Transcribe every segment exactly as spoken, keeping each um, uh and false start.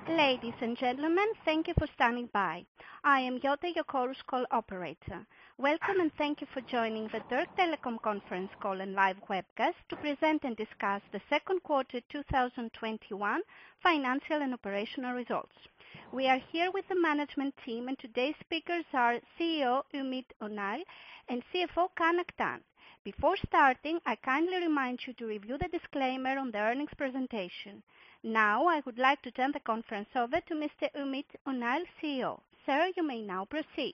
Ladies and gentlemen, thank you for standing by. I am Yota, your Chorus Call operator. Welcome and thank you for joining the Türk Telekom conference call and live webcast to present and discuss the second quarter two thousand twenty-one financial and operational results. We are here with the management team, and today's speakers are C E O Ümit Önal and C F O Kaan Aktan. Before starting, I kindly remind you to review the disclaimer on the earnings presentation. Now, I would like to turn the conference over to Mister Ümit Önal, C E O. Sir, you may now proceed.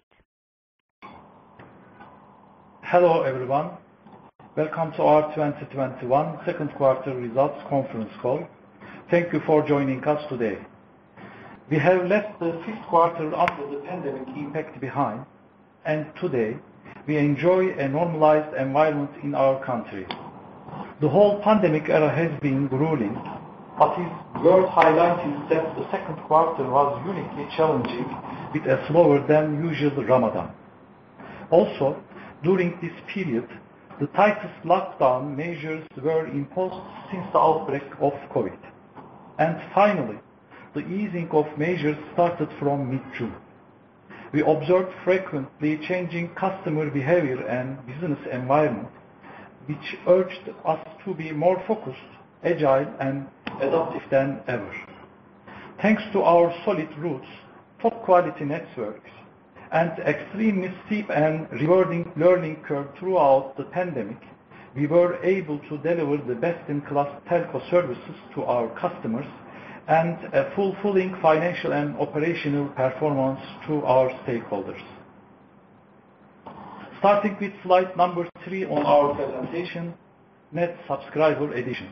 Hello everyone. Welcome to our twenty twenty-one second quarter results conference call. Thank you for joining us today. We have left the fifth quarter under the pandemic impact behind, and today we enjoy a normalized environment in our country. The whole pandemic era has been grueling, but it's worth highlighting that the second quarter was uniquely challenging with a slower than usual Ramadan. Also, during this period, the tightest lockdown measures were imposed since the outbreak of COVID. And finally, the easing of measures started from mid-June. We observed frequently changing customer behavior and business environment, which urged us to be more focused, agile and adaptive than ever. Thanks to our solid roots, top quality networks, and extremely steep and rewarding learning curve throughout the pandemic, we were able to deliver the best-in-class telco services to our customers and a fulfilling financial and operational performance to our stakeholders. Starting with slide number three on our presentation, net subscriber additions.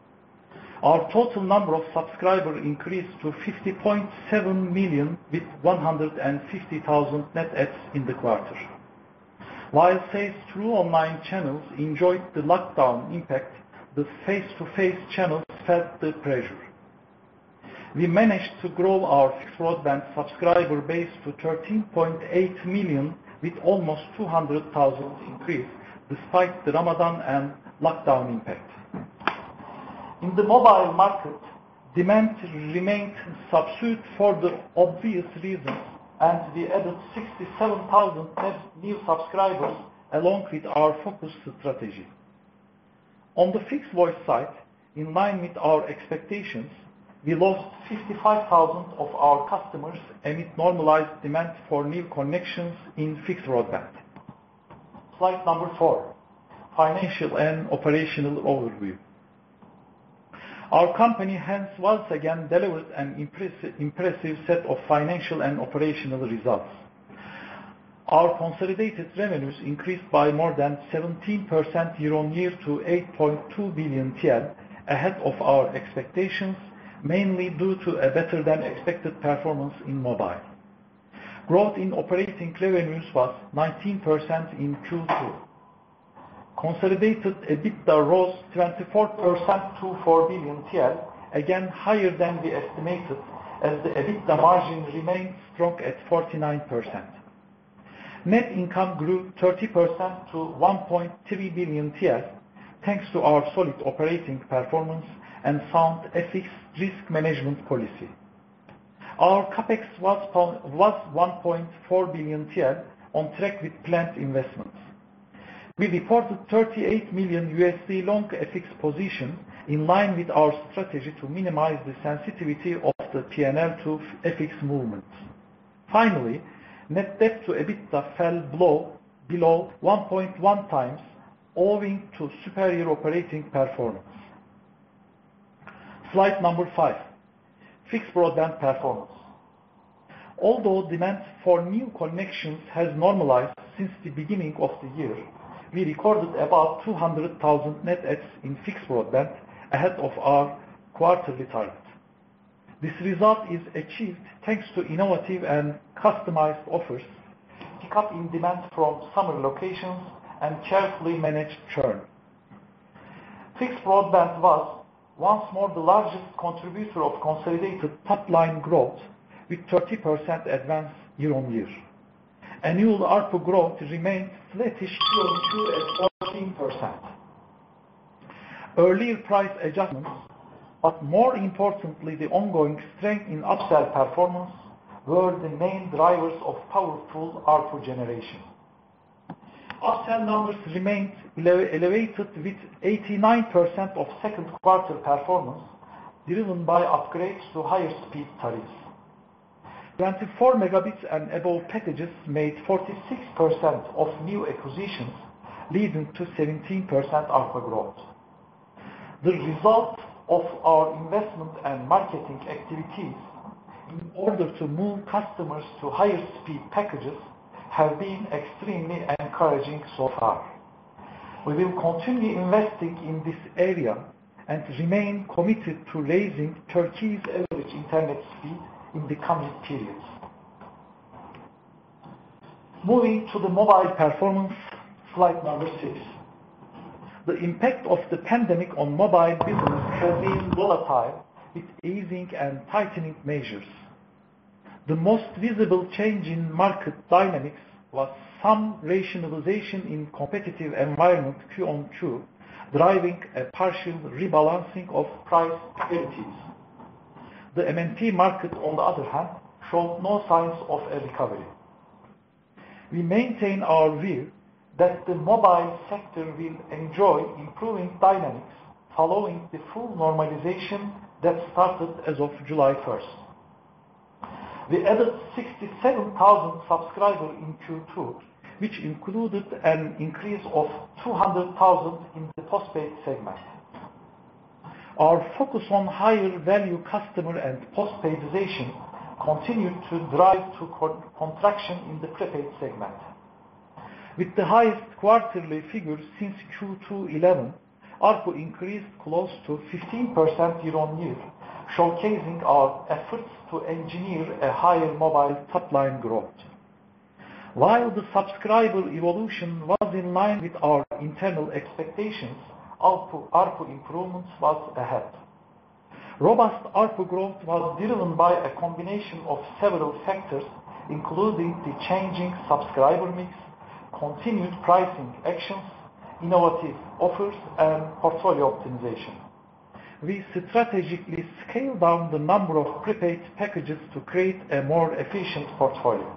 Our total number of subscribers increased to fifty point seven million with one hundred fifty thousand net adds in the quarter. While sales through online channels enjoyed the lockdown impact, the face-to-face channels felt the pressure. We managed to grow our fixed broadband subscriber base to thirteen point eight million with almost two hundred thousand increase despite the Ramadan and lockdown impact. In the mobile market, demand remained subdued for the obvious reasons, and we added sixty-seven thousand new subscribers along with our focused strategy. On the fixed voice side, in line with our expectations, we lost fifty-five thousand of our customers amid normalized demand for new connections in fixed broadband. Slide number four, financial and operational overview. Our company hence once again delivered an impressive, impressive set of financial and operational results. Our consolidated revenues increased by more than seventeen percent year-on-year to eight point two billion T L, ahead of our expectations, mainly due to a better than expected performance in mobile. Growth in operating revenues was nineteen percent in Q two. Consolidated EBITDA rose twenty-four percent to four billion T L, again higher than we estimated, as the EBITDA margin remained strong at forty-nine percent. Net income grew thirty percent to one point three billion T L, thanks to our solid operating performance and sound F X risk management policy. Our CapEx was, was one point four billion T L, on track with planned investments. We reported thirty-eight million U S D long F X position in line with our strategy to minimize the sensitivity of the P and L to F X movements. Finally, net debt to EBITDA fell below, below one point one times, owing to superior operating performance. Slide number five, fixed broadband performance. Although demand for new connections has normalized since the beginning of the year, we recorded about two hundred thousand net adds in fixed broadband, ahead of our quarterly target. This result is achieved thanks to innovative and customized offers, pick up in demand from summer locations, and carefully managed churn. Fixed broadband was once more the largest contributor of consolidated top-line growth, with thirty percent advance year-on-year. Annual A R P U growth remained flattish year-on-year at fourteen percent. Earlier price adjustments but more importantly, the ongoing strength in upsell performance were the main drivers of powerful A R P U generation. Upsell numbers remained elevated with eighty-nine percent of second quarter performance driven by upgrades to higher speed tariffs. twenty-four megabits and above packages made forty-six percent of new acquisitions, leading to seventeen percent A R P U growth. The result of our investment and marketing activities in order to move customers to higher speed packages have been extremely encouraging so far. We will continue investing in this area and remain committed to raising Turkey's average internet speed in the coming periods. Moving to the mobile performance, slide number six. The impact of the pandemic on mobile business has been volatile with easing and tightening measures. The most visible change in market dynamics was some rationalization in competitive environment Q on Q, driving a partial rebalancing of price parities. The M N P market, on the other hand, showed no signs of a recovery. We maintain our view that the mobile sector will enjoy improving dynamics following the full normalization that started as of July first. We added sixty-seven thousand subscribers in Q two, which included an increase of two hundred thousand in the postpaid segment. Our focus on higher value customer and postpaidization continued to drive to contraction in the prepaid segment. With the highest quarterly figures since Q two eleven, A R P U increased close to fifteen percent year-on-year, showcasing our efforts to engineer a higher mobile top-line growth. While the subscriber evolution was in line with our internal expectations, A R P U improvements was ahead. Robust A R P U growth was driven by a combination of several factors, including the changing subscriber mix, continued pricing actions, innovative offers, and portfolio optimization. We strategically scaled down the number of prepaid packages to create a more efficient portfolio.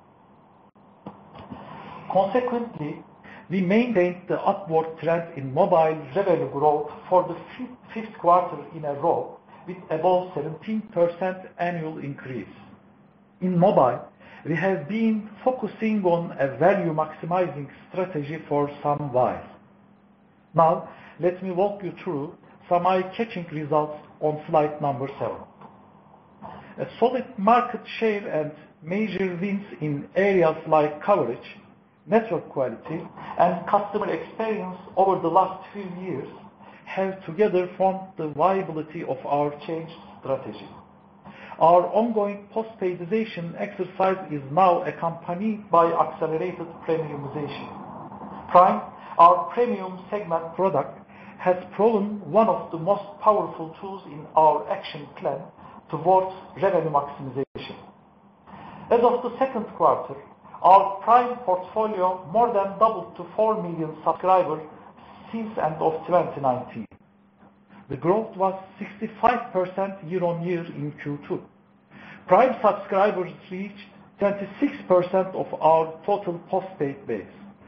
Consequently, we maintained the upward trend in mobile revenue growth for the fifth quarter in a row with above seventeen percent annual increase. In mobile, we have been focusing on a value maximizing strategy for some while. Now, let me walk you through some eye-catching results on slide number seven. A solid market share and major wins in areas like coverage, network quality, and customer experience over the last few years have together formed the viability of our changed strategy. Our ongoing postpaidization exercise is now accompanied by accelerated premiumization. Prime, our premium segment product, has proven one of the most powerful tools in our action plan towards revenue maximization. As of the second quarter, our Prime portfolio more than doubled to four million subscribers since end of twenty nineteen. The growth was sixty-five percent year-on-year in Q two. Prime subscribers reached twenty-six percent of our total postpaid base.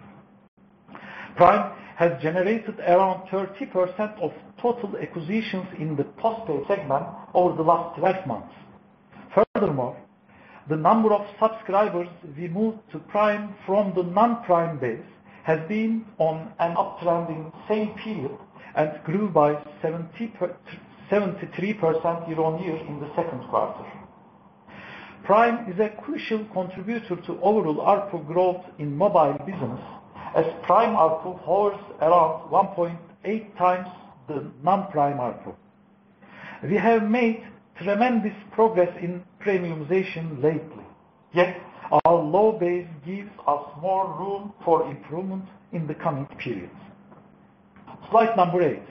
Prime has generated around thirty percent of total acquisitions in the postpaid segment over the last twelve months. Furthermore, the number of subscribers we moved to Prime from the non-Prime base has been on an uptrend in same period and grew by seventy-three percent year-on-year in the second quarter. Prime is a crucial contributor to overall A R P U growth in mobile business, as Prime A R P U hovers around one point eight times the non-Prime A R P U. We have made tremendous progress in premiumization lately, yet our low base gives us more room for improvement in the coming periods. Slide number eight.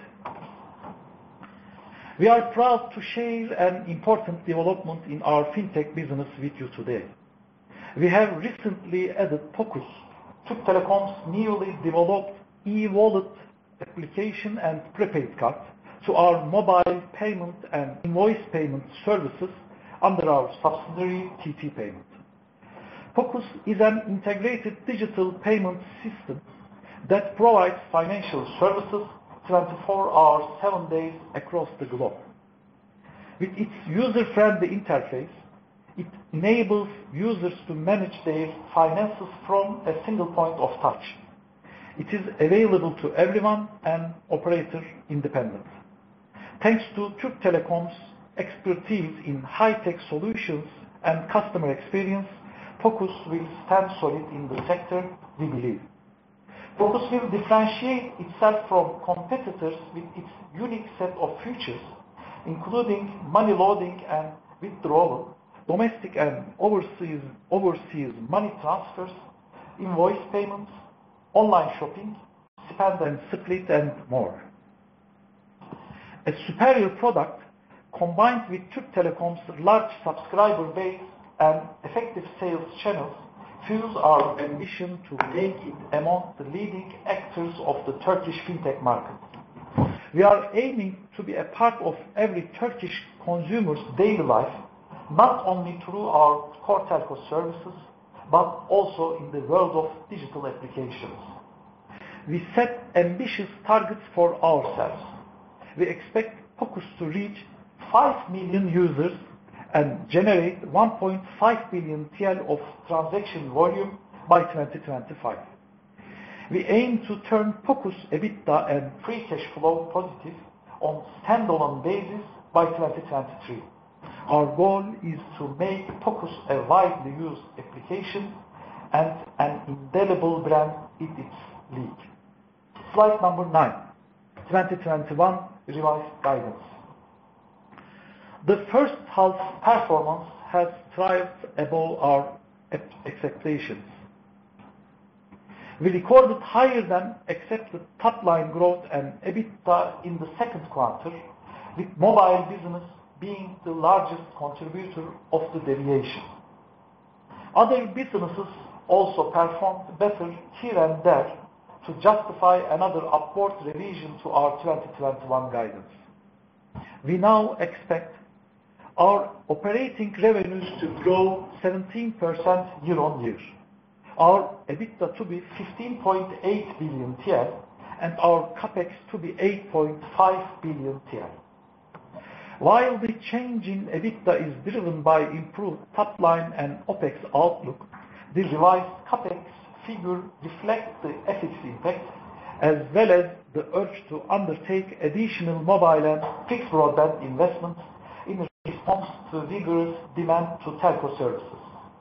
We are proud to share an important development in our fintech business with you today. We have recently added Focus, Türk Telekom's newly developed e-wallet application and prepaid card, to our mobile payment and invoice payment services under our subsidiary T T Payment. Focus is an integrated digital payment system that provides financial services twenty-four hours, seven days across the globe. With its user-friendly interface, it enables users to manage their finances from a single point of touch. It is available to everyone and operator independent. Thanks to Türk Telekom's expertise in high-tech solutions and customer experience, Focus will stand solid in the sector, we believe. Focus will differentiate itself from competitors with its unique set of features, including money loading and withdrawal, domestic and overseas, overseas money transfers, invoice payments, online shopping, spend and split, and more. A superior product combined with Türk Telekom's large subscriber base and effective sales channels fuels our ambition to make it among the leading actors of the Turkish fintech market. We are aiming to be a part of every Turkish consumer's daily life, not only through our core telco services, but also in the world of digital applications. We set ambitious targets for ourselves. We expect Focus to reach five million users and generate one point five billion T L of transaction volume by twenty twenty-five. We aim to turn Focus EBITDA and free cash flow positive on standalone basis by twenty twenty-three. Our goal is to make Focus a widely used application and an indelible brand in its league. Slide number nine, twenty twenty-one revised guidance. The first half performance has thrived above our expectations. We recorded higher than expected top-line growth and EBITDA in the second quarter, with mobile business being the largest contributor of the deviation. Other businesses also performed better here and there to justify another upward revision to our twenty twenty-one guidance. We now expect our operating revenues to grow seventeen percent year-on-year, our EBITDA to be fifteen point eight billion T L, and our CAPEX to be eight point five billion T L. While the change in EBITDA is driven by improved top line and OPEX outlook, the revised CAPEX figure reflects the F X impact as well as the urge to undertake additional mobile and fixed broadband investments in response to vigorous demand to telco services.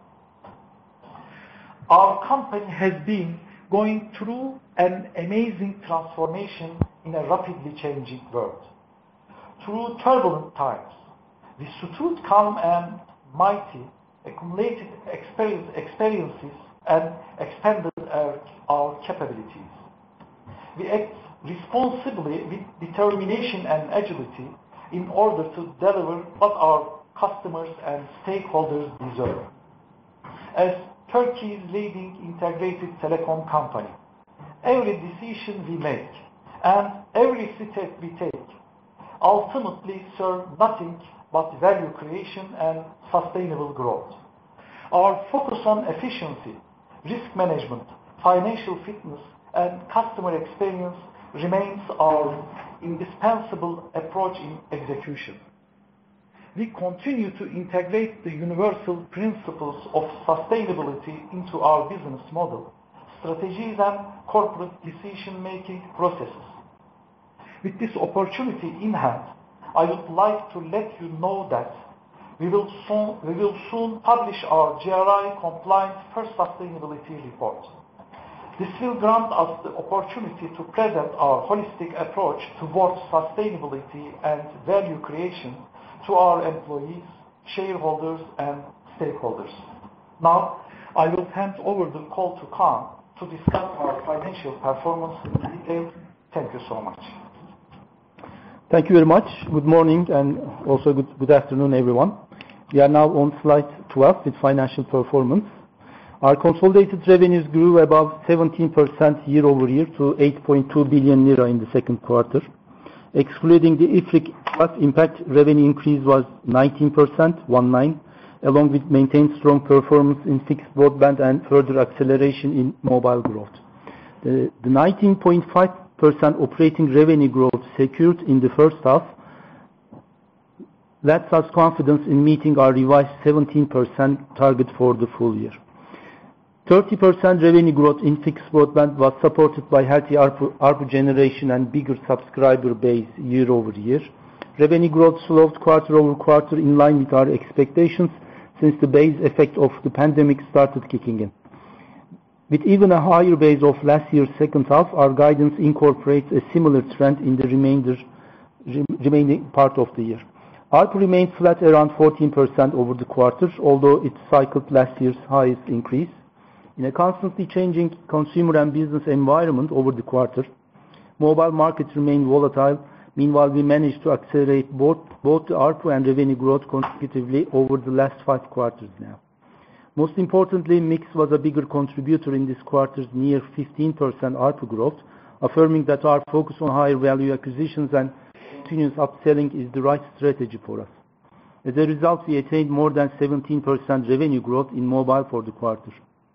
Our company has been going through an amazing transformation in a rapidly changing world. Through turbulent times, we stood calm and mighty, accumulated experience, experiences and expanded our, our capabilities. We act responsibly with determination and agility in order to deliver what our customers and stakeholders deserve. As Turkey's leading integrated telecom company, every decision we make and every step we take ultimately serve nothing but value creation and sustainable growth. Our focus on efficiency, risk management, financial fitness, and customer experience remains our indispensable approach in execution. We continue to integrate the universal principles of sustainability into our business model, strategies, and corporate decision-making processes. With this opportunity in hand, I would like to let you know that we will soon, we will soon publish our G R I-compliant first sustainability report. This will grant us the opportunity to present our holistic approach towards sustainability and value creation to our employees, shareholders, and stakeholders. Now, I will hand over the call to Kaan to discuss our financial performance in detail. Thank you so much. Thank you very much. Good morning and also good, good afternoon, everyone. We are now on slide twelve with financial performance. Our consolidated revenues grew above seventeen percent year-over-year to eight point two billion lira in the second quarter. Excluding the I F R I C twelve impact, revenue increase was nineteen percent, along with maintained strong performance in fixed broadband and further acceleration in mobile growth. The nineteen point five percent operating revenue growth secured in the first half lets us confidence in meeting our revised seventeen percent target for the full year. thirty percent revenue growth in fixed broadband was supported by healthy A R P U, A R P U generation and bigger subscriber base year-over-year. Revenue growth slowed quarter-over-quarter in line with our expectations since the base effect of the pandemic started kicking in. With even a higher base of last year's second half, our guidance incorporates a similar trend in the remainder, remaining part of the year. A R P U remained flat around fourteen percent over the quarter, although it cycled last year's highest increase. In a constantly changing consumer and business environment over the quarter, mobile markets remained volatile. Meanwhile, we managed to accelerate both, both the A R P U and revenue growth consecutively over the last five quarters now. Most importantly, mix was a bigger contributor in this quarter's near fifteen percent A R P U growth, affirming that our focus on higher value acquisitions and continuous upselling is the right strategy for us. As a result, we attained more than seventeen percent revenue growth in mobile for the quarter.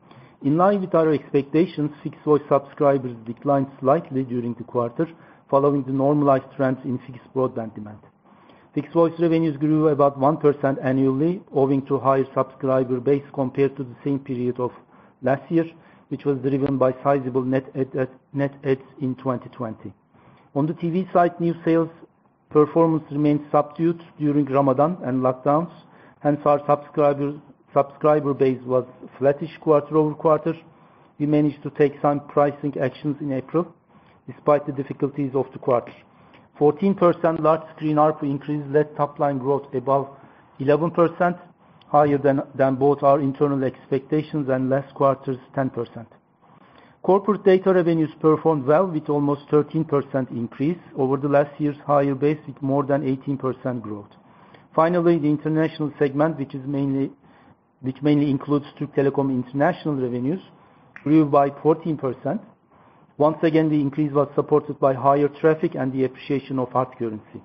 In line with our expectations, fixed voice subscribers declined slightly during the quarter, following the normalized trends in fixed broadband demand. Fixed voice revenues grew about one percent annually, owing to higher subscriber base compared to the same period of last year, which was driven by sizable net add, net adds in twenty twenty. On the T V side, new sales performance remained subdued during Ramadan and lockdowns, hence our subscriber subscriber base was flattish quarter-over-quarter. We managed to take some pricing actions in April, despite the difficulties of the quarter. fourteen percent large screen A R P U increase led top line growth above eleven percent, higher than, than both our internal expectations and last quarter's ten percent. Corporate data revenues performed well with almost thirteen percent increase over the last year's higher base with more than eighteen percent growth. Finally, the international segment, which is mainly which mainly includes Türk Telekom international revenues, grew by fourteen percent. Once again, the increase was supported by higher traffic and the appreciation of hard currency.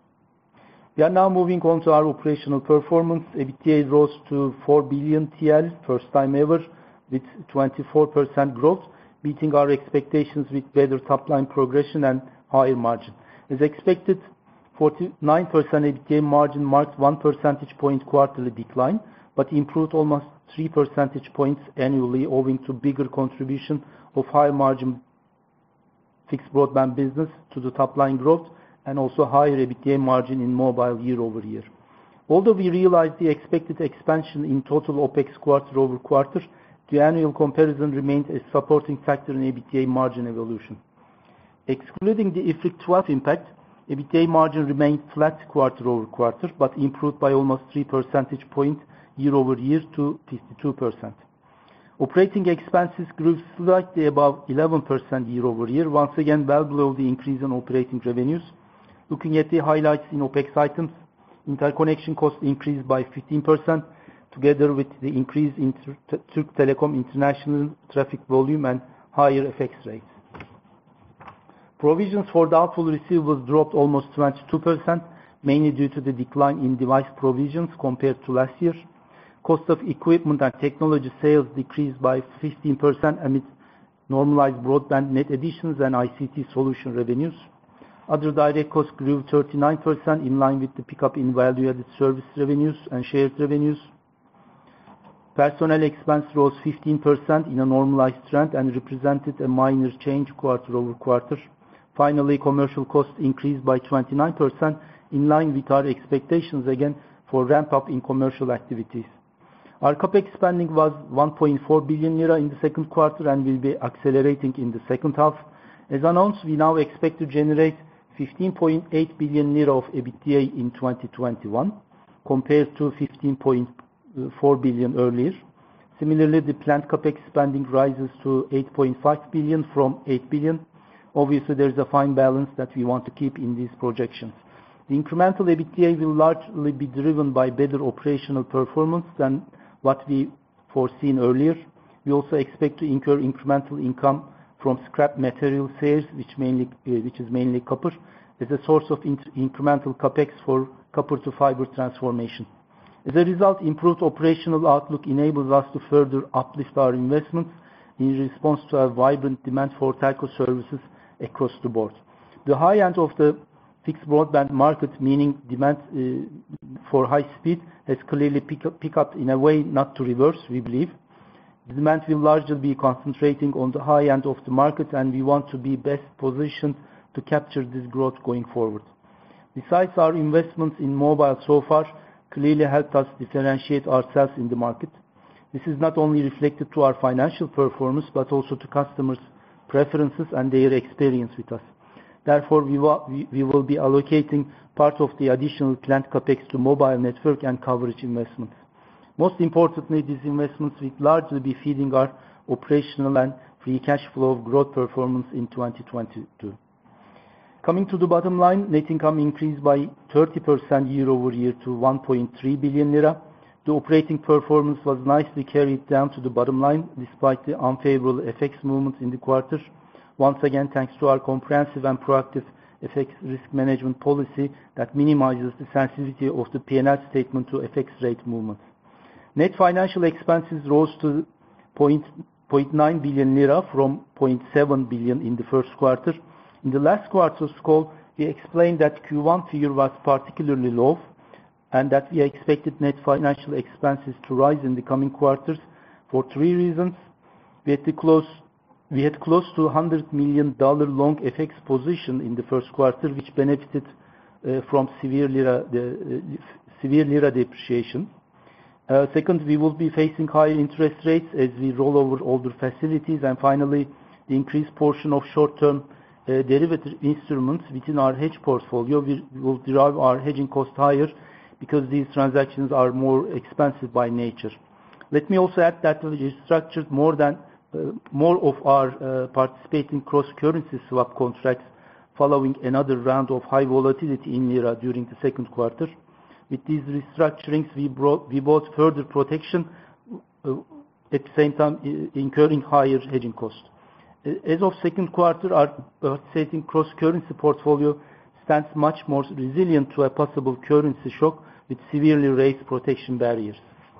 We are now moving on to our operational performance. EBITDA rose to four billion T L, first time ever, with twenty-four percent growth, beating our expectations with better top line progression and higher margin. As expected, forty-nine percent EBITDA margin marked one percentage point quarterly decline, but improved almost three percentage points annually, owing to bigger contribution of higher margin fixed broadband business to the top line growth and also higher EBITDA margin in mobile year-over-year. Although we realized the expected expansion in total OpEx quarter-over-quarter, the annual comparison remained a supporting factor in EBITDA margin evolution. Excluding the I F R I C twelve impact, EBITDA margin remained flat quarter-over-quarter, but improved by almost three percentage points year-over-year to fifty-two percent. Operating expenses grew slightly above eleven percent year-over-year, once again well below the increase in operating revenues. Looking at the highlights in OpEx items, interconnection costs increased by fifteen percent, together with the increase in Türk Telekom international traffic volume and higher F X rates. Provisions for doubtful receivables dropped almost twenty-two percent, mainly due to the decline in device provisions compared to last year. Cost of equipment and technology sales decreased by fifteen percent amid normalized broadband net additions and I C T solution revenues. Other direct costs grew thirty-nine percent in line with the pickup in value-added service revenues and shared revenues. Personnel expense rose fifteen percent in a normalized trend and represented a minor change quarter-over-quarter. Finally, commercial costs increased by twenty-nine percent in line with our expectations again for ramp-up in commercial activities. Our CapEx spending was one point four billion lira in the second quarter and will be accelerating in the second half. As announced, we now expect to generate fifteen point eight billion lira of EBITDA in twenty twenty-one, compared to fifteen point four billion earlier. Similarly, the planned CapEx spending rises to eight point five billion from eight billion. Obviously, there is a fine balance that we want to keep in these projections. The incremental EBITDA will largely be driven by better operational performance than what we foreseen earlier. We also expect to incur incremental income from scrap material sales, which mainly, uh, which is mainly copper, as a source of incremental CapEx for copper to fiber transformation. As a result, improved operational outlook enables us to further uplift our investments in response to a vibrant demand for telco services across the board. The high end of the fixed broadband market, meaning demand uh, for high speed, has clearly picked up, pick up in a way not to reverse, we believe. The demand will largely be concentrating on the high end of the market, and we want to be best positioned to capture this growth going forward. Besides, our investments in mobile so far clearly helped us differentiate ourselves in the market. This is not only reflected to our financial performance, but also to customers' preferences and their experience with us. Therefore, we will, we will be allocating part of the additional planned CapEx to mobile network and coverage investments. Most importantly, these investments will largely be feeding our operational and free cash flow growth performance in twenty twenty-two. Coming to the bottom line, net income increased by thirty percent year-over-year to one point three billion lira. The operating performance was nicely carried down to the bottom line despite the unfavorable F X movements in the quarter. Once again, thanks to our comprehensive and proactive F X risk management policy that minimizes the sensitivity of the P and L statement to F X rate movements. Net financial expenses rose to zero point nine billion lira from zero point seven billion in the first quarter. In the last quarter's call, we explained that Q one figure was particularly low and that we expected net financial expenses to rise in the coming quarters for three reasons. We had, close, we had close to one hundred million dollars long F X position in the first quarter, which benefited uh, from severe lira, the, uh, severe lira depreciation. Uh, second, we will be facing higher interest rates as we roll over older facilities. And finally, the increased portion of short-term uh, derivative instruments within our hedge portfolio will, will drive our hedging cost higher because these transactions are more expensive by nature. Let me also add that we restructured more than uh, more of our uh, participating cross-currency swap contracts following another round of high volatility in lira during the second quarter. With these restructurings, we, brought, we bought further protection, uh, at the same time uh, incurring higher hedging costs. Uh, as of second quarter, our participating cross-currency portfolio stands much more resilient to a possible currency shock with severely raised protection barriers.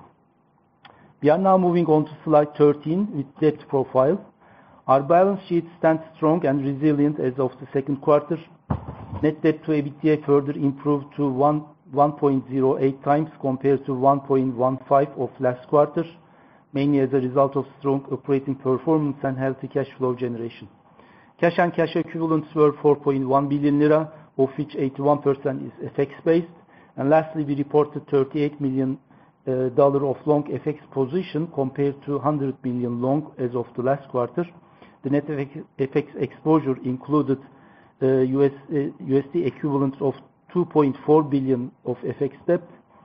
We are now moving on to slide thirteen with debt profile. Our balance sheet stands strong and resilient as of the second quarter. Net debt to EBITDA further improved to one point zero eight times compared to one point one five of last quarter, mainly as a result of strong operating performance and healthy cash flow generation. Cash and cash equivalents were four point one billion lira, of which eighty-one percent is F X-based. And lastly, we reported thirty-eight million dollars of long F X position compared to one hundred million long as of the last quarter. The net F X exposure included uh, U S, uh, U S D equivalents of two point four billion of F X debt,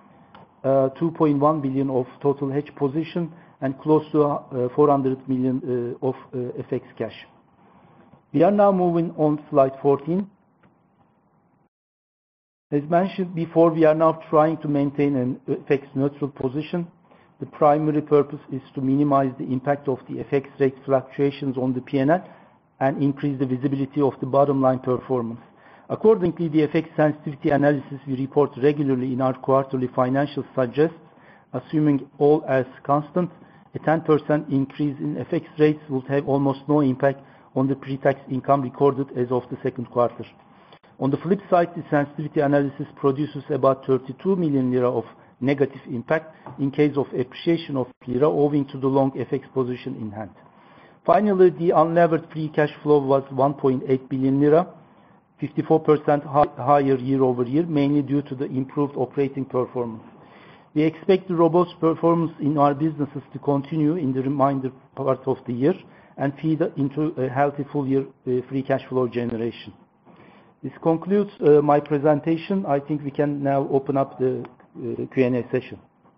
uh, two point one billion of total hedge position, and close to uh, four hundred million uh, of uh, F X cash. We are now moving on slide fourteen. As mentioned before, we are now trying to maintain an F X neutral position. The primary purpose is to minimize the impact of the F X rate fluctuations on the P and L and increase the visibility of the bottom line performance. Accordingly, the F X sensitivity analysis we report regularly in our quarterly financials suggests, assuming all else constant, a ten percent increase in F X rates would have almost no impact on the pre-tax income recorded as of the second quarter. On the flip side, the sensitivity analysis produces about thirty-two million lira of negative impact in case of appreciation of lira owing to the long F X position in hand. Finally, the unlevered free cash flow was one point eight billion lira, fifty-four percent higher year-over-year, mainly due to the improved operating performance. We expect the robust performance in our businesses to continue in the remainder part of the year and feed into a healthy full-year uh, free cash flow generation. This concludes uh, my presentation. I think we can now open up the uh, Q and A session.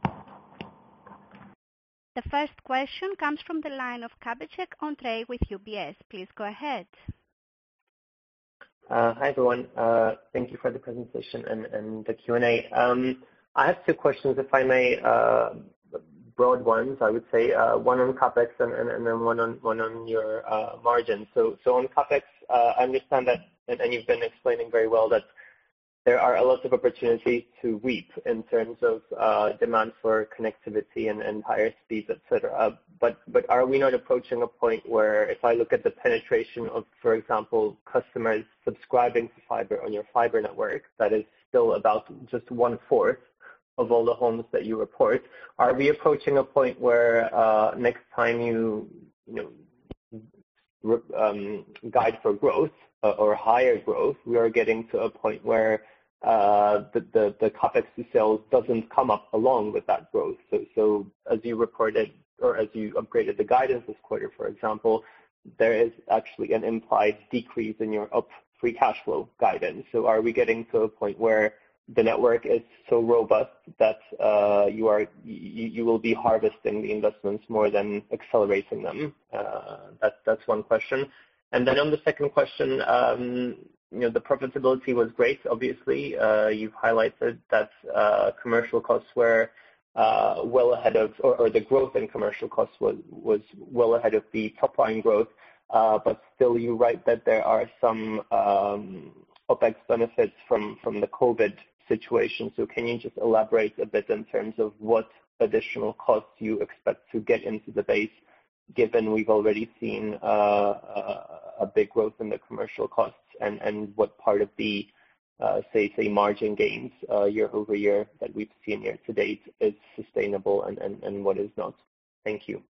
The first question comes from the line of Kabecek Andre with U B S. Please go ahead. Uh, hi everyone. Uh, thank you for the presentation and, and the Q and A. Um, I have two questions, if I may, uh, broad ones, I would say, uh, one on CapEx and, and, and then one on one on your uh, margin. So, so on CapEx, uh, I understand that and, and you've been explaining very well that there are a lot of opportunities to reap in terms of uh, demand for connectivity and, and higher speeds, et cetera. But, but are we not approaching a point where if I look at the penetration of, for example, customers subscribing to fiber on your fiber network, that is still about just one-fourth of all the homes that you report, are we approaching a point where uh, next time you, you know, um, guide for growth uh, or higher growth, we are getting to a point where uh, the, the, the capex to sales doesn't come up along with that growth. So, so as you reported, or as you upgraded the guidance this quarter, for example, there is actually an implied decrease in your up free cash flow guidance. So are we getting to a point where the network is so robust that uh, you are you, you will be harvesting the investments more than accelerating them? Uh, that, that's one question. And then on the second question, um, you know, the profitability was great. Obviously, uh, you've highlighted that uh, commercial costs were uh, well ahead of, or, or the growth in commercial costs was was well ahead of the top line growth. Uh, but still, you write that there are some um, OpEx benefits from from the COVID situation. So can you just elaborate a bit in terms of what additional costs you expect to get into the base, given we've already seen uh, a, a big growth in the commercial costs, and, and what part of the, uh, say, say margin gains uh, year over year that we've seen year to date is sustainable and, and, and what is not? Thank you.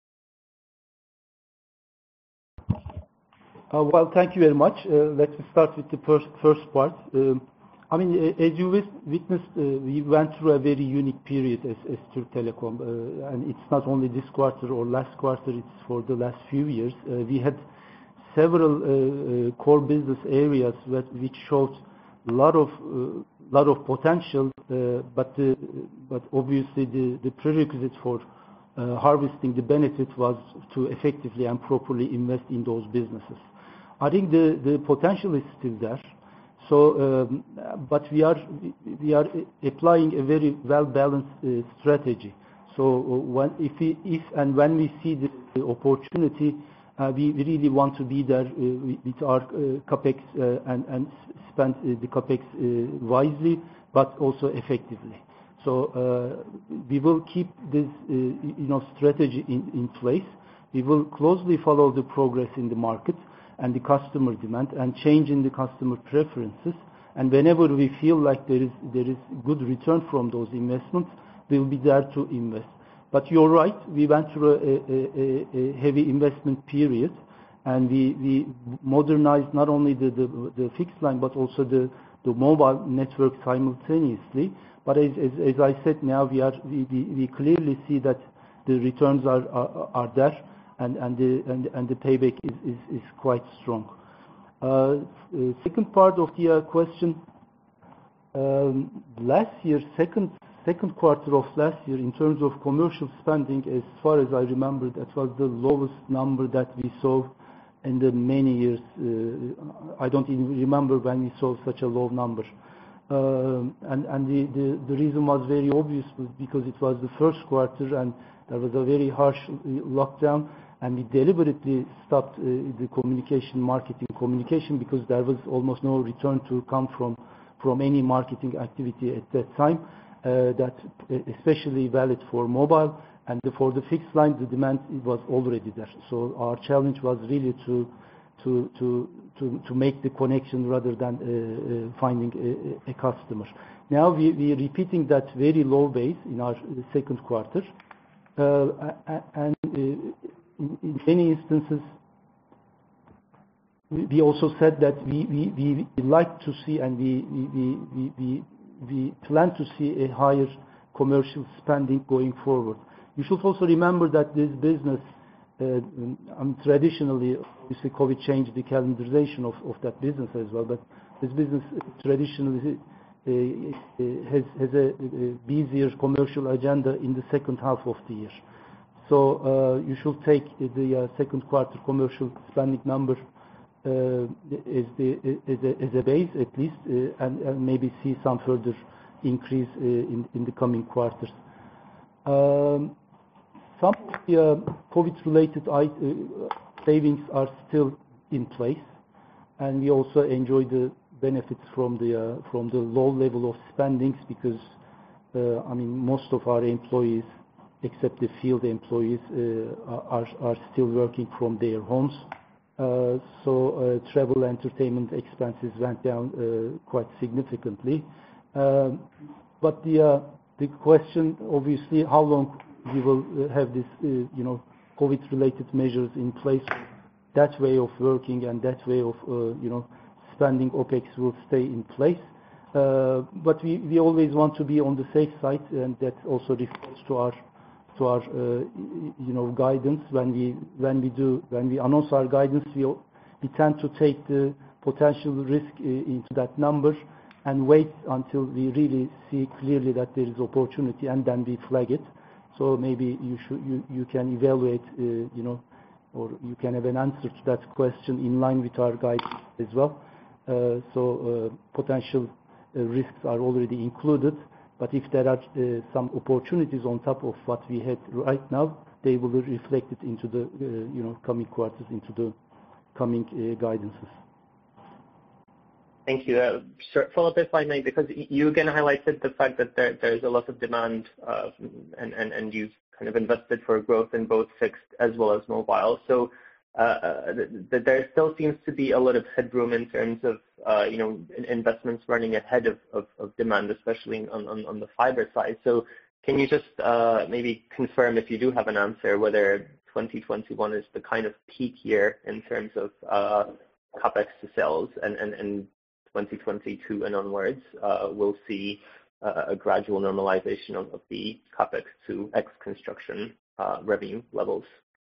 Uh, well, thank you very much. Uh, let's start with the first, first part. Um, I mean, as you witnessed, uh, we went through a very unique period as, as Türk Telekom, uh, and it's not only this quarter or last quarter, it's for the last few years. Uh, we had several uh, uh, core business areas that, which showed a lot of, uh, lot of potential, uh, but, uh, but obviously the, the prerequisite for uh, harvesting the benefit was to effectively and properly invest in those businesses. I think the, the potential is still there. So, um, but we are we are applying a very well-balanced uh, strategy. So, when, if we, if and when we see the, the opportunity, uh, we really want to be there uh, with our uh, capex uh, and and spend uh, the capex uh, wisely, but also effectively. So, uh, we will keep this uh, you know strategy in, in place. We will closely follow the progress in the market and the customer demand and change in the customer preferences. And whenever we feel like there is there is good return from those investments, we'll be there to invest. But you're right, we went through a, a, a heavy investment period, and we, we modernized not only the, the, the fixed line, but also the, the mobile network simultaneously. But as, as, as I said, now we, are, we, we, we clearly see that the returns are, are, are there. And, and, the, and, and the payback is, is, is quite strong. Uh, second part of the uh, question, um, last year, second, second quarter of last year, in terms of commercial spending, as far as I remember, that was the lowest number that we saw in the many years. Uh, I don't even remember when we saw such a low number. Um, and and the, the, the reason was very obvious, because it was the first quarter and there was a very harsh lockdown. And we deliberately stopped uh, the communication, marketing communication, because there was almost no return to come from, from any marketing activity at that time. Uh, that especially valid for mobile, and for the fixed line, the demand was already there. So our challenge was really to to to to, to make the connection rather than uh, uh, finding a, a customer. Now we we are repeating that very low base in our second quarter, uh, and. Uh, In many instances, we also said that we, we, we like to see, and we, we, we, we, we plan to see a higher commercial spending going forward. You should also remember that this business, uh, um, traditionally, obviously COVID changed the calendarization of, of that business as well, but this business traditionally uh, has, has a, a busier commercial agenda in the second half of the year. So uh, you should take the uh, second quarter commercial spending number uh, as, the, as, a, as a base at least, uh, and, and maybe see some further increase uh, in, in the coming quarters. Um, some of the uh, COVID-related uh, savings are still in place, and we also enjoy the benefits from the uh, from the low level of spendings because uh, I mean most of our employees, except the field employees, uh, are are still working from their homes. Uh, so uh, travel entertainment expenses went down uh, quite significantly. Um, but the uh, the question, obviously, how long we will have this, uh, you know, COVID-related measures in place. That way of working and that way of, uh, you know, spending OPEX will stay in place. Uh, but we, we always want to be on the safe side, and that also refers to our to our uh, you know guidance. When we when we do when we announce our guidance, we we tend to take the potential risk uh, into that number and wait until we really see clearly that there is opportunity, and then we flag it. So maybe you should you you can evaluate uh, you know or you can have an answer to that question in line with our guidance as well. Uh, so uh, potential uh, risks are already included. But if there are uh, some opportunities on top of what we had right now, they will be reflected into the uh, you know coming quarters, into the coming uh, guidances. Thank you. Uh, short follow-up, if I may, because you again highlighted the fact that there there's a lot of demand, uh, and and and you've kind of invested for growth in both fixed as well as mobile. So uh, th th there still seems to be a lot of headroom in terms of uh, you know investments running ahead of, of, of demand, especially on, on on the fiber side. So can you just uh, maybe confirm, if you do have an answer, whether twenty twenty-one is the kind of peak year in terms of uh, capex to sales, and and and twenty twenty-two and onwards uh, we'll see uh, a gradual normalization of, of the capex to ex-construction uh, revenue levels?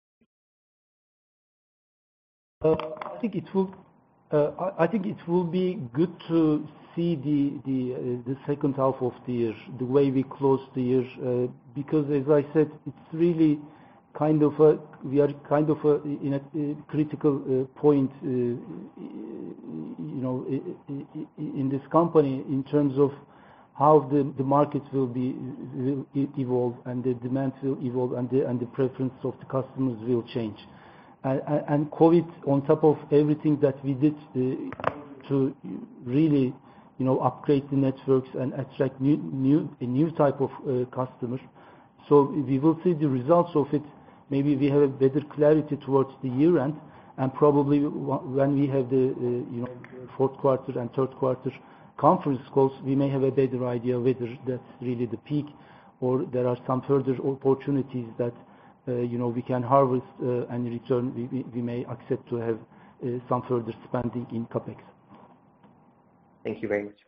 Uh, I think it will. Uh, I, I think it will be good to see the the uh, the second half of the year, the way we close the year, uh, because as I said, it's really kind of a we are kind of a, in a, a critical uh, point, uh, you know, in this company in terms of how the the market will be will evolve, and the demand will evolve, and the and the preference of the customers will change. And, and COVID, on top of everything that we did uh, to really, you know, upgrade the networks and attract new new a new type of uh, customer. So we will see the results of it. Maybe we have a better clarity towards the year end, and probably when we have the uh, you know fourth quarter and third quarter conference calls, we may have a better idea whether that's really the peak, or there are some further opportunities that uh, you know we can harvest uh, and in return we, we, we may accept to have uh, some further spending in capex. Thank you very much.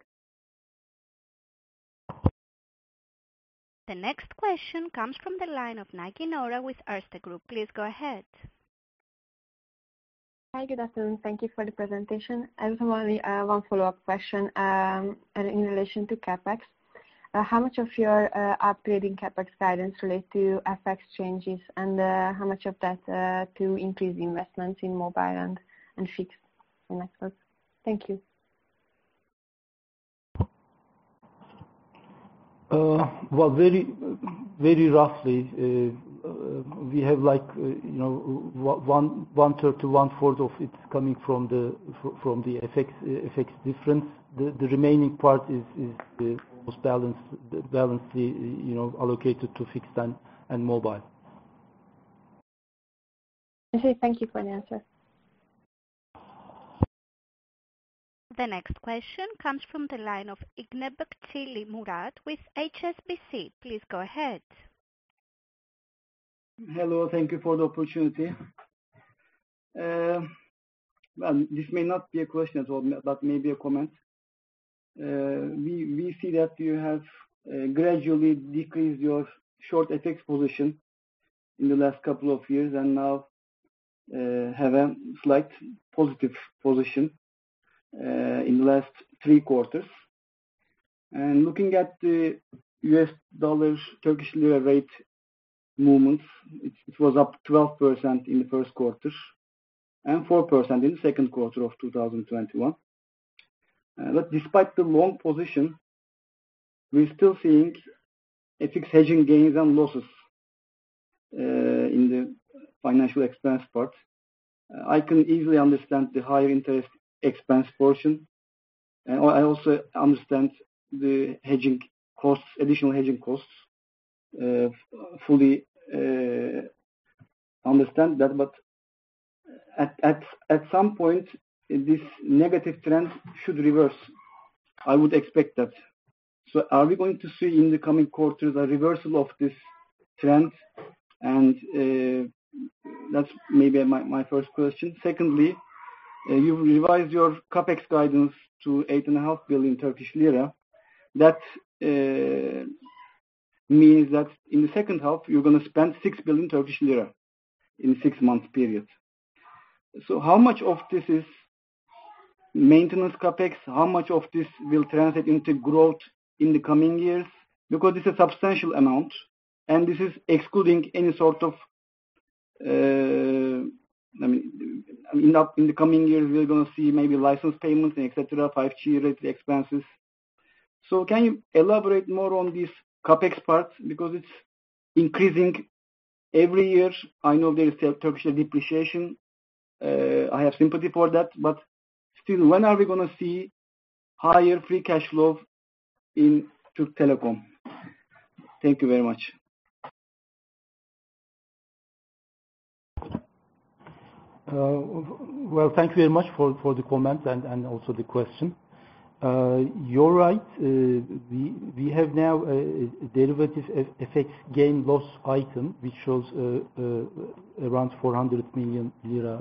The next question comes from the line of Nagi Nora with Erste Group. Please go ahead. Hi, good afternoon. Thank you for the presentation. I just have only uh, one follow-up question um, in relation to capex. Uh, how much of your uh, upgrading capex guidance relate to F X changes, and uh, how much of that uh, to increase investments in mobile and, and fixed networks? Thank you. Uh, well, very, very roughly, uh, uh, we have like uh, you know one one third to one fourth of it coming from the from the F X uh, F X difference. The the remaining part is is uh, almost balanced balancedly you know allocated to fixed and and mobile. Okay, thank you for the answer. The next question comes from the line of Ignebekçili Murat with H S B C. Please go ahead. Hello, thank you for the opportunity. Uh, well, this may not be a question at all, but maybe a comment. Uh, we, we see that you have uh, gradually decreased your short F X position in the last couple of years, and now uh, have a slight positive position Uh, in the last three quarters. And looking at the U S dollar Turkish lira rate movements, it, it was up twelve percent in the first quarter and four percent in the second quarter of two thousand twenty-one. Uh, but despite the long position, we're still seeing F X hedging gains and losses uh, in the financial expense part. Uh, I can easily understand the higher interest expense portion? And I also understand the hedging costs, additional hedging costs, uh, fully uh, understand that, but at, at, at some point, this negative trend should reverse. I would expect that. So are we going to see in the coming quarters a reversal of this trend? And uh, that's maybe my, my first question. Secondly, uh, you revised your CapEx guidance to eight point five billion Turkish lira. That uh, means that in the second half, you're going to spend six billion Turkish lira in a six-month period. So how much of this is maintenance CapEx? How much of this will translate into growth in the coming years? Because it's a substantial amount, and this is excluding any sort of, uh, I mean, in the, in the coming years, we're going to see maybe license payments and et cetera, five G related expenses. So can you elaborate more on this CapEx part? Because it's increasing every year. I know there is Turkish depreciation. Uh, I have sympathy for that, but still, when are we going to see higher free cash flow in Türk Telekom? Thank you very much. Uh, well, thank you very much for, for the comment and, and also the question. Uh, you're right. Uh, we, we have now a, a derivative F X gain loss item, which shows uh, uh, around four hundred million lira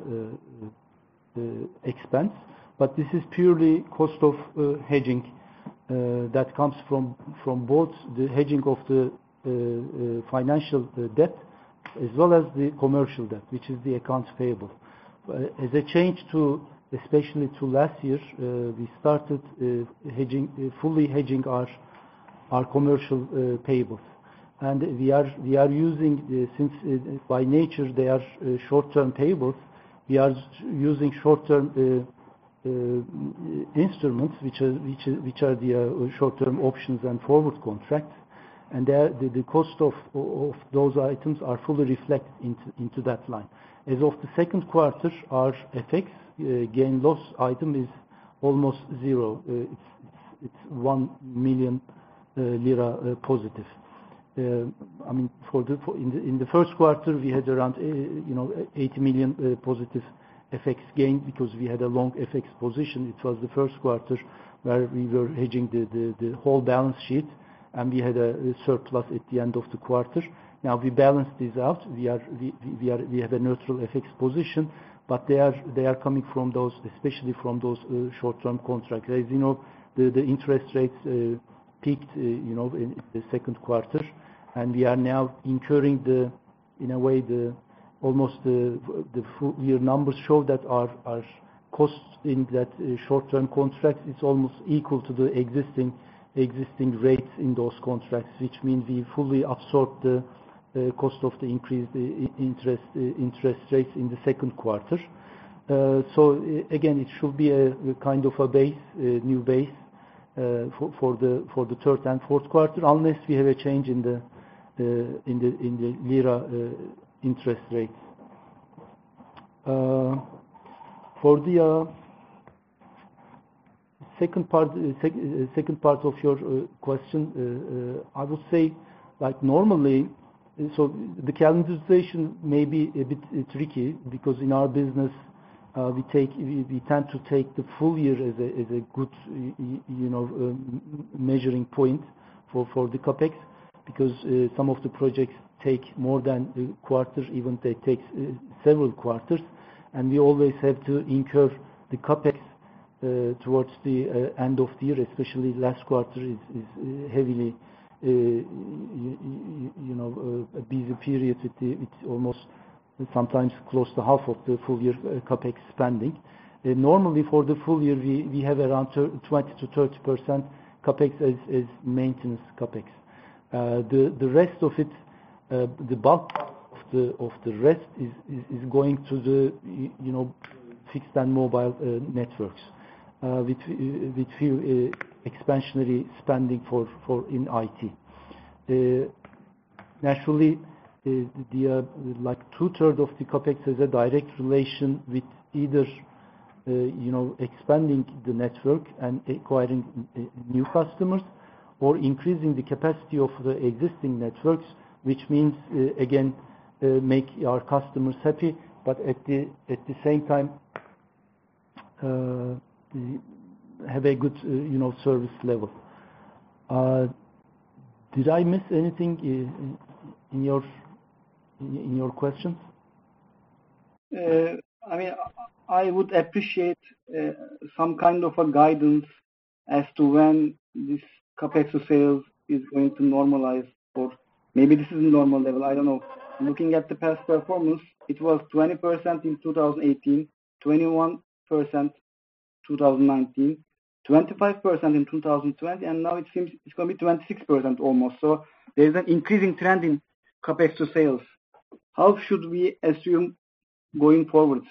uh, uh, expense. But this is purely cost of uh, hedging uh, that comes from, from both the hedging of the uh, uh, financial uh, debt as well as the commercial debt, which is the accounts payable. Uh, as a change to, especially to last year, uh, we started uh, hedging, uh, fully hedging our our commercial uh, payables, and we are we are using uh, since uh, by nature they are uh, short-term payables. We are using short-term uh, uh, instruments, which are which are, which are the uh, short-term options and forward contracts, and the, the cost of of those items are fully reflected into into that line. As of the second quarter, our F X uh, gain loss item is almost zero. Uh, it's, it's it's one million uh, lira uh, positive. Uh, I mean, for the for in the in the first quarter we had around uh, you know eighty million uh, positive F X gain because we had a long F X position. It was the first quarter where we were hedging the the, the whole balance sheet, and we had a, a surplus at the end of the quarter. Now we balance this out. We are we, we are we have a neutral F X position, but they are they are coming from those, especially from those uh, short-term contracts. As you know, the the interest rates uh, peaked, uh, you know, in the second quarter, and we are now incurring the, in a way, the almost the the full year numbers show that our our costs in that uh, short-term contracts is almost equal to the existing existing rates in those contracts, which means we fully absorb the Uh, cost of the increased uh, interest uh, interest rates in the second quarter. Uh, so uh, again, it should be a, a kind of a base, a new base uh, for, for the for the third and fourth quarter, unless we have a change in the uh, in the in the lira uh, interest rates. Uh, for the uh, second part, uh, sec uh, second part of your uh, question, uh, uh, I would say, like normally. So the calendarization may be a bit uh, tricky because in our business uh, we take we, we tend to take the full year as a as a good you know uh, measuring point for for the capex, because uh, some of the projects take more than a quarter, even they take uh, several quarters, and we always have to incur the capex uh, towards the uh, end of the year. Especially last quarter is, is uh, heavily. Uh, you, you know, uh, a busy period with, the, with almost sometimes close to half of the full year uh, capex spending. Uh, normally, for the full year, we, we have around twenty to thirty percent capex as, as maintenance capex. Uh, the the rest of it, uh, the bulk of the of the rest is, is, is going to the you know fixed and mobile uh, networks. Uh, with with few uh, expansionary spending for for in I T. Uh, naturally, uh, the uh, like two thirds of the capex has a direct relation with either you know, expanding the network and acquiring new customers, or increasing the capacity of the existing networks, which means, again, make our customers happy, but at the same time, have a good, you know, service level. Did I miss anything in your in your questions? Uh, I mean, I would appreciate uh, some kind of a guidance as to when this capex to sales is going to normalize, or maybe this is a normal level. I don't know. Looking at the past performance, it was twenty percent in two thousand eighteen, twenty-one percent two thousand nineteen, twenty-five percent in two thousand twenty, and now it seems it's going to be twenty-six percent almost. So there's an increasing trend in capex to sales. How should we assume going forward?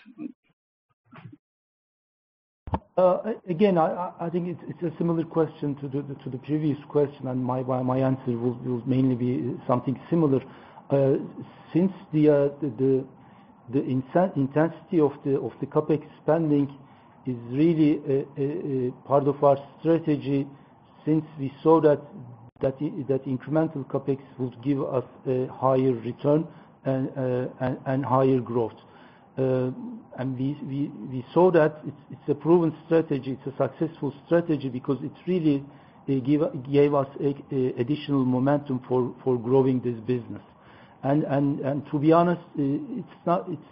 Uh, again, I, I think it's, it's a similar question to the to the previous question, and my my answer will, will mainly be something similar. Uh, since the uh, the the, the intensity of the of the capex spending is really a, a, a part of our strategy, since we saw that that that incremental capex would give us a higher return and uh, and, and higher growth. Uh, and we, we, we saw that it's, it's a proven strategy, it's a successful strategy, because it really uh, give, gave us a, a additional momentum for, for growing this business. And, and, and to be honest, uh, it's not, it's,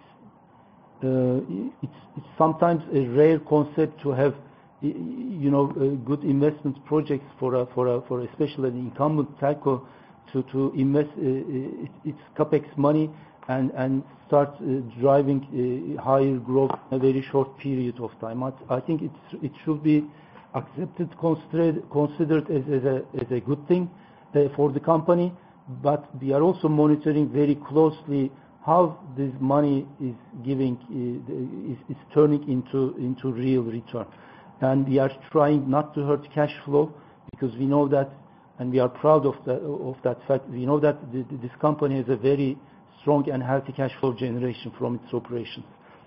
uh, it's, it's sometimes a rare concept to have, you know, uh, good investment projects for a, for a, for especially an incumbent telco to, to invest uh, its capex money and, and start uh, driving uh, higher growth in a very short period of time. I, I think it's, it should be accepted, considered, considered as, as, a, as a good thing uh, for the company, but we are also monitoring very closely how this money is giving, uh, is, is turning into, into real return. And we are trying not to hurt cash flow, because we know that, and we are proud of that, of that fact, we know that the, this company has a very strong and healthy cash flow generation from its operations.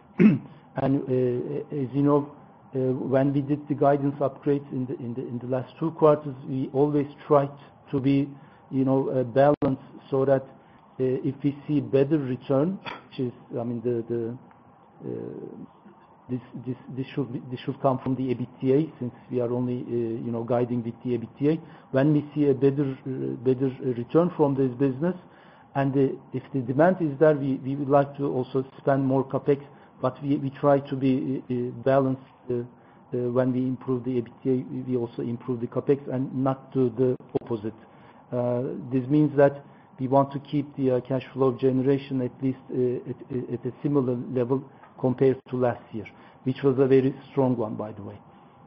And uh, as you know, uh, when we did the guidance upgrades in the, in the in the last two quarters, we always tried to be, you know, uh, balanced, so that uh, if we see better return, which is, I mean, the the uh, this this this should be, this should come from the EBITDA, since we are only uh, you know, guiding with the EBITDA. When we see a better uh, better return from this business, and the, if the demand is there, we, we would like to also spend more capex, but we, we try to be uh, balanced. Uh, uh, when we improve the EBITDA, we also improve the capex, and not do the opposite. Uh, this means that we want to keep the uh, cash flow generation at least uh, at, at a similar level compared to last year, which was a very strong one, by the way.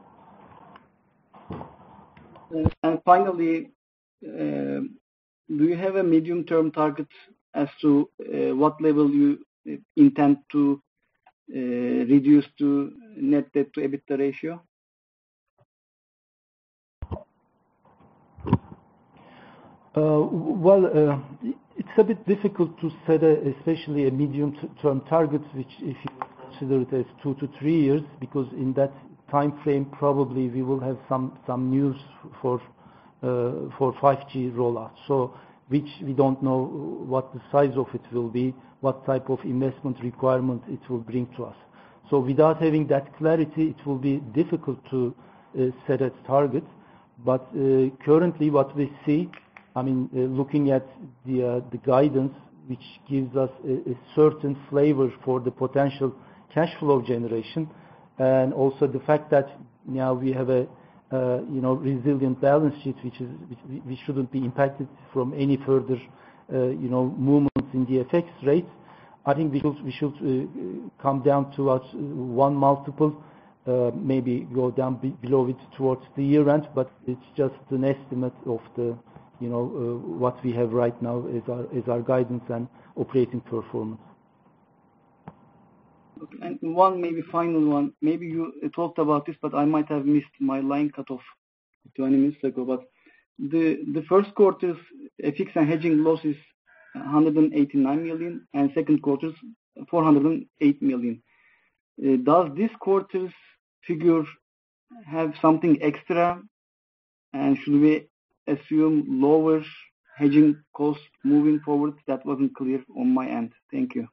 And finally, uh, do you have a medium-term target as to uh, what level you intend to uh, reduce to net debt to EBITDA ratio? Uh, well, uh, it's a bit difficult to set a, especially a medium-term target, which if you consider it as two to three years, because in that time frame probably we will have some some news for uh, for five G rollout. So, which we don't know what the size of it will be, what type of investment requirement it will bring to us. So, without having that clarity, it will be difficult to uh, set a target. But uh, currently, what we see, I mean, uh, looking at the uh, the guidance, which gives us a, a certain flavor for the potential cash flow generation, and also the fact that now we have a uh, you know, resilient balance sheet, which is which we shouldn't be impacted from any further uh, you know, movements in the F X rates. I think we should we should uh, come down towards one multiple, uh, maybe go down be below it towards the year end, but it's just an estimate of the, you know, uh, what we have right now as our as our guidance and operating performance. Okay. And one maybe final one. Maybe you talked about this, but I might have missed. My line cut off twenty minutes ago. But the the first quarter's F X and hedging loss is one hundred eighty-nine million, and second quarter's four hundred eight million. Uh, does this quarter's figure have something extra, and should we assume lower hedging costs moving forward? That wasn't clear on my end. Thank you.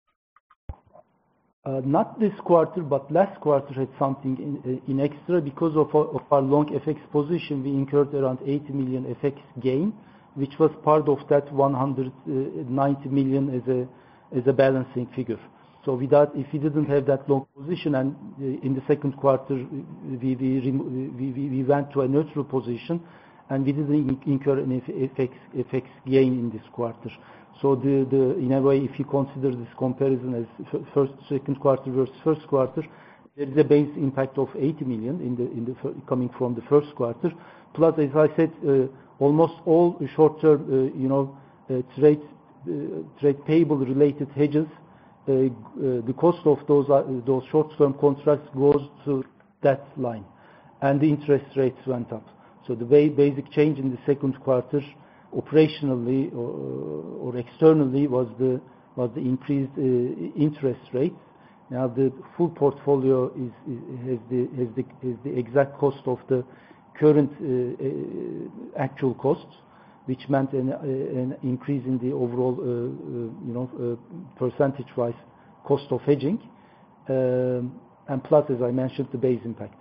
Uh, not this quarter, but last quarter had something in, in extra because of our, of our long F X position. We incurred around eighty million F X gain, which was part of that one hundred ninety million as a as a balancing figure. So without, if we didn't have that long position, and uh, in the second quarter we we, we we went to a neutral position, and we didn't incur an F X F X gain in this quarter. So the, the in a way, if you consider this comparison as first second quarter versus first quarter, there is a base impact of eighty million in the in the coming from the first quarter. Plus, as I said, uh, almost all short-term, uh, you know, uh, trade uh, trade payable related hedges. Uh, uh, the cost of those uh, those short-term contracts goes to that line, and the interest rates went up. So the way basic change in the second quarter, operationally or, or externally, was the was the increased uh, interest rates. Now the full portfolio is, is has the has the has the exact cost of the current uh, uh, actual costs, which meant an, uh, an increase in the overall, uh, uh, you know, uh, percentage-wise cost of hedging, um, and plus, as I mentioned, the base impact.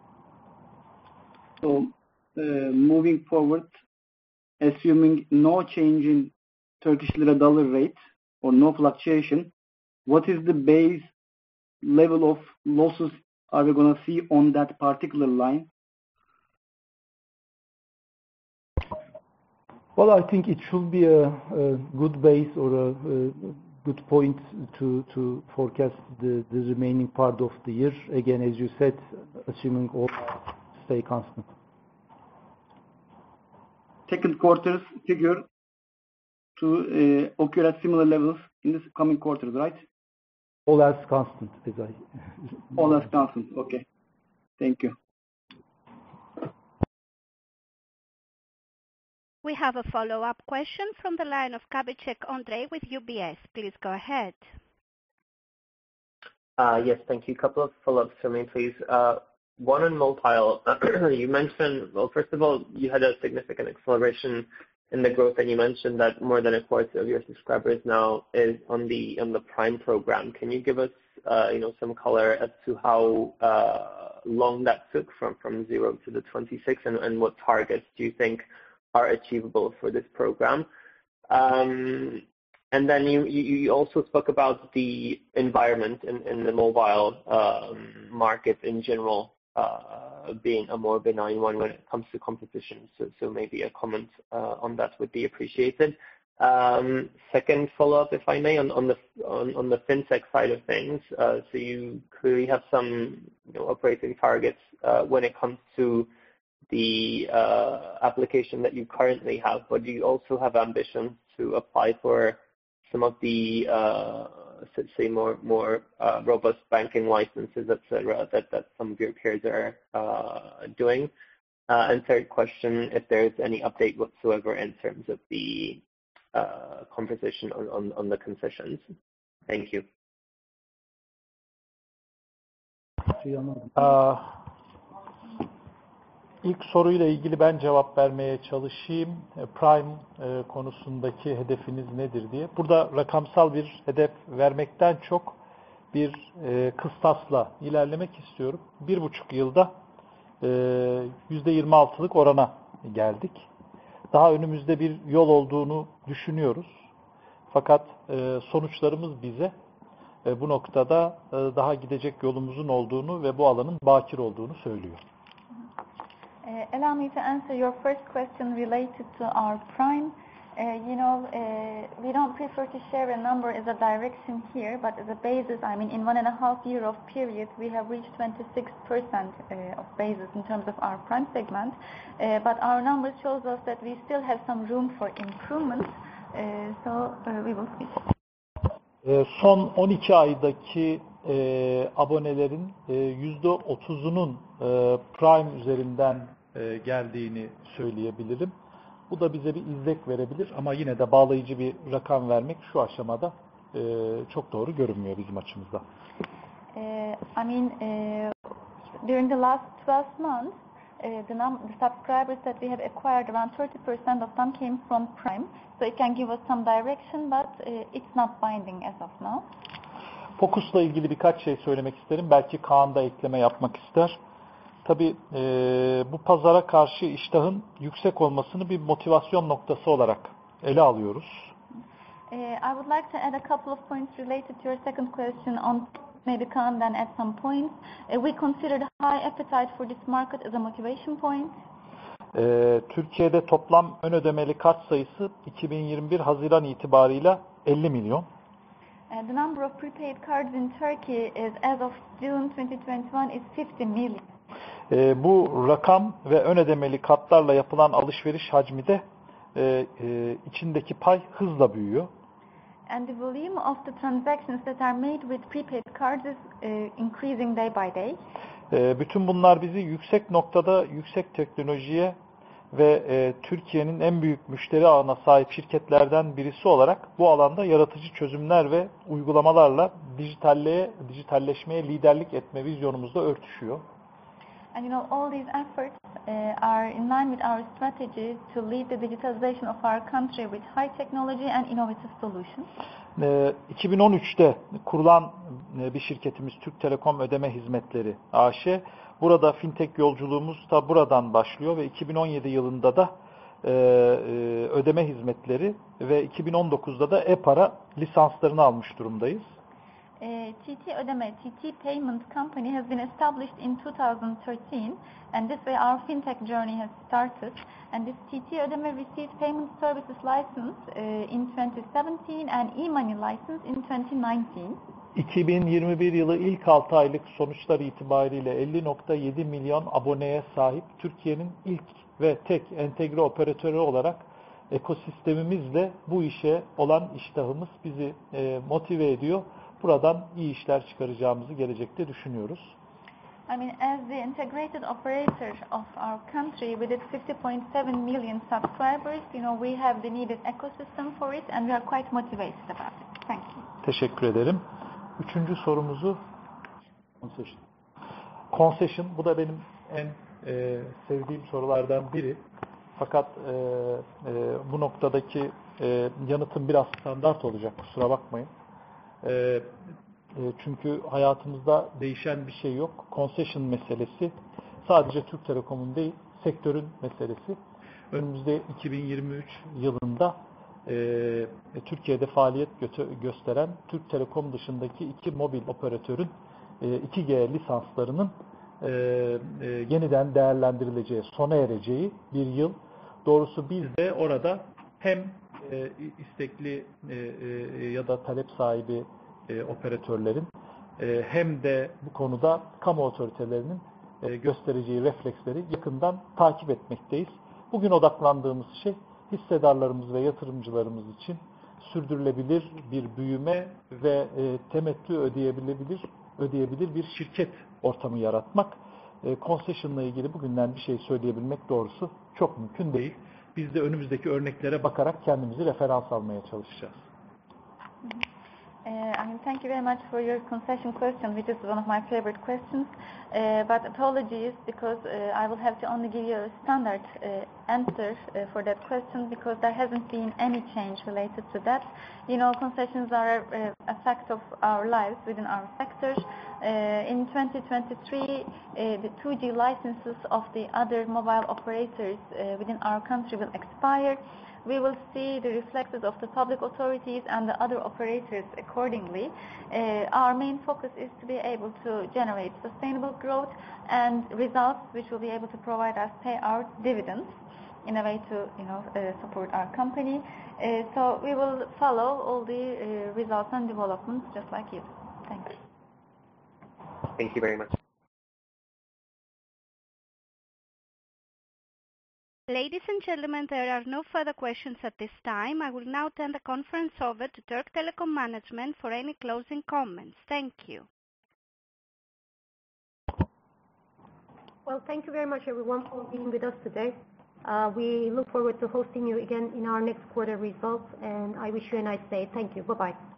So, uh, moving forward, assuming no change in Turkish lira dollar rate or no fluctuation, what is the base level of losses are we going to see on that particular line? Well, I think it should be a, a good base or a, a good point to, to forecast the, the remaining part of the year. Again, as you said, assuming all stay constant. Second quarter's figure to uh, occur at similar levels in the coming quarters, right? All as constant, as I. All as constant. Okay. Thank you. We have a follow-up question from the line of Kabicek Andrei with U B S. Please go ahead. Uh, yes, thank you. A couple of follow-ups for me, please. Uh, one on mobile. You mentioned, well, first of all, you had a significant acceleration in the growth, and you mentioned that more than a quarter of your subscribers now is on the on the Prime program. Can you give us, uh, you know, some color as to how uh, long that took from from zero to the twenty-six, and, and what targets do you think are achievable for this program? Um, and then you, you, you also spoke about the environment in, in the mobile um, market in general uh, being a more benign one when it comes to competition. So, so maybe a comment uh, on that would be appreciated. Um, second follow-up, if I may, on, on the on, on the fintech side of things. Uh, so you clearly have some, you know, operating targets uh, when it comes to the uh, application that you currently have, but do you also have ambitions to apply for some of the, uh, say, more more uh, robust banking licenses, et cetera, that, that some of your peers are uh, doing? Uh, and third question, if there's any update whatsoever in terms of the uh, conversation on, on, on the concessions. Thank you. Uh, İlk soruyla ilgili ben cevap vermeye çalışayım. Prime e, konusundaki hedefiniz nedir diye. Burada rakamsal bir hedef vermekten çok bir e, kıstasla ilerlemek istiyorum. Bir buçuk yılda e, yüzde yirmi altılık orana geldik. Daha önümüzde bir yol olduğunu düşünüyoruz. Fakat e, sonuçlarımız bize e, bu noktada e, daha gidecek yolumuzun olduğunu ve bu alanın bakir olduğunu söylüyor. Uh, allow me to answer your first question related to our Prime. Uh, you know, uh, we don't prefer to share a number as a direction here, but as a basis, I mean, in one and a half year of period, we have reached twenty-six percent uh, of basis in terms of our Prime segment. Uh, but our numbers shows us that we still have some room for improvement. Uh, so uh, we will see. Uh, son on iki aydaki e, abonelerin e, yüzde otuzunun e, Prime üzerinden e, geldiğini söyleyebilirim. Bu da bize bir izlek verebilir ama yine de bağlayıcı bir rakam vermek şu aşamada e, çok doğru görünmüyor bizim açımızda. Uh, I mean, uh, during the last twelve months, uh, the, num the subscribers that we have acquired, around thirty percent of them came from Prime. So it can give us some direction, but uh, it's not binding as of now. Focus'la ilgili birkaç şey söylemek isterim. Belki Kaan da ekleme yapmak ister. Tabii e, bu pazara karşı iştahın yüksek olmasını bir motivasyon noktası olarak ele alıyoruz. Uh, I would like to add a couple of points related to your second question on maybe Kaan then add some points. Uh, we consider the high appetite for this market as a motivation point. E, Türkiye'de toplam ön ödemeli kart sayısı iki bin yirmi bir Haziran itibarıyla elli milyon. Uh, the number of prepaid cards in Turkey is, as of June twenty twenty-one, is fifty million. E, bu rakam ve ön ödemeli kartlarla yapılan alışveriş hacmi de e, e, içindeki pay hızla büyüyor. And the volume of the transactions that are made with prepaid cards is uh, increasing day by day. E, bütün bunlar bizi yüksek noktada yüksek teknolojiye ve e, Türkiye'nin en büyük müşteri ağına sahip şirketlerden birisi olarak bu alanda yaratıcı çözümler ve uygulamalarla dijitalliğe, dijitalleşmeye liderlik etme vizyonumuzla örtüşüyor. And you know, all these efforts uh, are in line with our strategy to lead the digitalization of our country with high technology and innovative solutions. E, iki bin on üçte kurulan e, bir şirketimiz Türk Telekom Ödeme Hizmetleri A Ş. Burada fintech yolculuğumuz da buradan başlıyor ve iki bin on yedi yılında da e, e, ödeme hizmetleri ve iki bin on dokuzda da e-para lisanslarını almış durumdayız. Uh, T T Ödeme, T T Payment Company has been established in two thousand thirteen, and this way our fintech journey has started. And this T T Ödeme received payment services license uh, in twenty seventeen and e-money license in twenty nineteen. iki bin yirmi bir yılı ilk altı aylık sonuçlar itibariyle elli nokta yedi milyon aboneye sahip Türkiye'nin ilk ve tek entegre operatörü olarak ekosistemimizle bu işe olan iştahımız bizi e, motive ediyor. Buradan iyi işler çıkaracağımızı gelecekte düşünüyoruz. I mean, as the integrated operator of our country with its fifty point seven million subscribers, you know, we have the needed ecosystem for it and we are quite motivated about it. Thank you. Teşekkür ederim. Üçüncü sorumuzu concession. Concession, bu da benim en e, sevdiğim sorulardan biri. Fakat e, e, bu noktadaki e, yanıtım biraz standart olacak, kusura bakmayın. E, e, çünkü hayatımızda değişen bir şey yok. Concession meselesi sadece Türk Telekom'un değil, sektörün meselesi. Önümüzde iki bin yirmi üç yılında e, Türkiye'de faaliyet gö- gösteren Türk Telekom dışındaki iki mobil operatörün e, iki G lisanslarının e, e, yeniden değerlendirileceği, sona ereceği bir yıl. Doğrusu biz de orada hem e, istekli e, e, ya da talep sahibi e, operatörlerin e, hem de bu konuda kamu otoritelerinin e, göstereceği refleksleri yakından takip etmekteyiz. Bugün odaklandığımız şey hissedarlarımız ve yatırımcılarımız için sürdürülebilir bir büyüme ve e, temettü ödeyebilebilir, ödeyebilir bir şirket ortamı yaratmak. E, concession'la ilgili bugünden bir şey söyleyebilmek doğrusu çok mümkün değil. Biz de önümüzdeki örneklere bakarak kendimizi referans almaya çalışacağız. Uh, I mean, thank you very much for your concession question, which is one of my favorite questions. Uh, but apologies, because uh, I will have to only give you a standard uh, answer uh, for that question, because there hasn't been any change related to that. You know, concessions are a, a fact of our lives within our sector. Uh, in twenty twenty-three, uh, the two G licenses of the other mobile operators uh, within our country will expire. We will see the reflexes of the public authorities and the other operators accordingly. Uh, our main focus is to be able to generate sustainable growth and results which will be able to provide us pay our dividends in a way to, you know, uh, support our company. Uh, so we will follow all the uh, results and developments just like you. Thank you. Thank you very much. Ladies and gentlemen, there are no further questions at this time. I will now turn the conference over to Türk Telekom management for any closing comments. Thank you. Well, thank you very much, everyone, for being with us today. Uh, we look forward to hosting you again in our next quarter results, and I wish you a nice day. Thank you. Bye-bye.